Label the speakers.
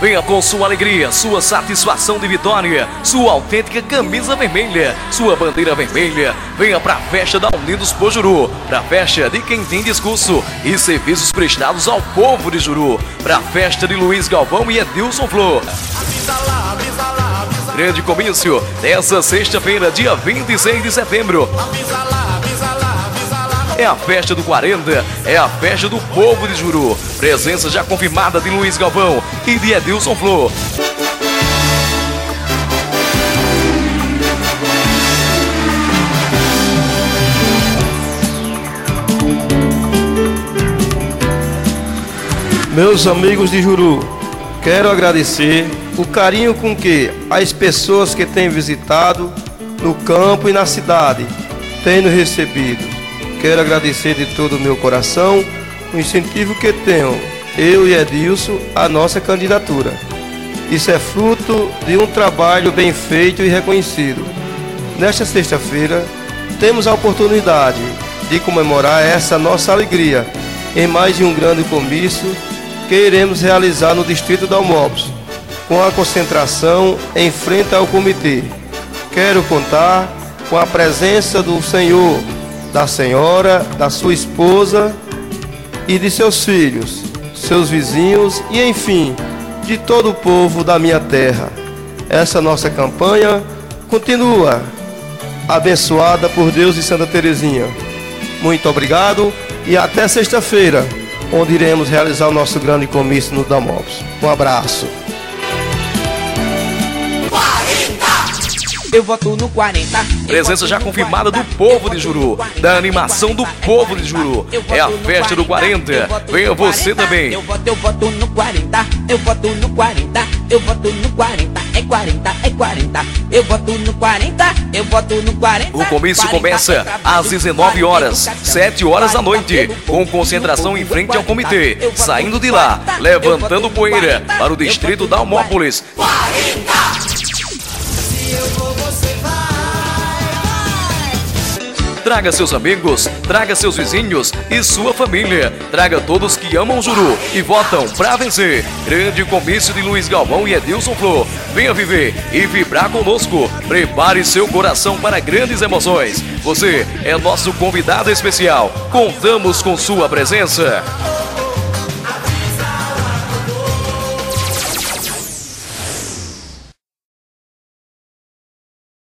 Speaker 1: Venha com sua alegria, sua satisfação de vitória, sua autêntica camisa vermelha, sua bandeira vermelha. Venha pra festa da Unidos por Juru, pra festa de quem tem discurso e serviços prestados ao povo de Juru, pra festa de Luiz Galvão e Edilson Flor. Grande comício nessa sexta-feira, dia 26 de setembro. É a festa do 40, é a festa do povo de Juru. Presença já confirmada de Luiz Galvão e de Edilson Flor.
Speaker 2: Meus amigos de Juru, quero agradecer o carinho com que as pessoas que têm visitado no campo e na cidade têm nos recebido. Quero agradecer de todo o meu coração o incentivo que tenho, eu e Edilson, a nossa candidatura. Isso é fruto de um trabalho bem feito e reconhecido. Nesta sexta-feira, temos a oportunidade de comemorar essa nossa alegria em mais de um grande comício que iremos realizar no distrito de Almópolis, com a concentração em frente ao comitê. Quero contar com a presença do senhor, da senhora, da sua esposa e de seus filhos, seus vizinhos e, enfim, de todo o povo da minha terra. Essa nossa campanha continua abençoada por Deus e Santa Terezinha. Muito obrigado e até sexta-feira, onde iremos realizar o nosso grande comício no Almópolis. Um abraço.
Speaker 3: Eu voto no 40.
Speaker 1: Presença já confirmada do povo de Juru, da animação do povo de Juru. É a festa do 40. Venha você também.
Speaker 3: Eu voto no 40. Eu voto no 40. Eu voto no 40. É 40, é 40. Eu voto no 40. Eu voto no 40.
Speaker 1: O comício começa às 19 horas, 7 horas da noite, com concentração em frente ao comitê. Saindo de lá, levantando poeira para o distrito de Almópolis.
Speaker 3: 40!
Speaker 1: Traga seus amigos, traga seus vizinhos e sua família. Traga todos que amam Juru e votam pra vencer. Grande comício de Luiz Galvão e Edilson Flor. Venha viver e vibrar conosco. Prepare seu coração para grandes emoções. Você é nosso convidado especial. Contamos com sua presença.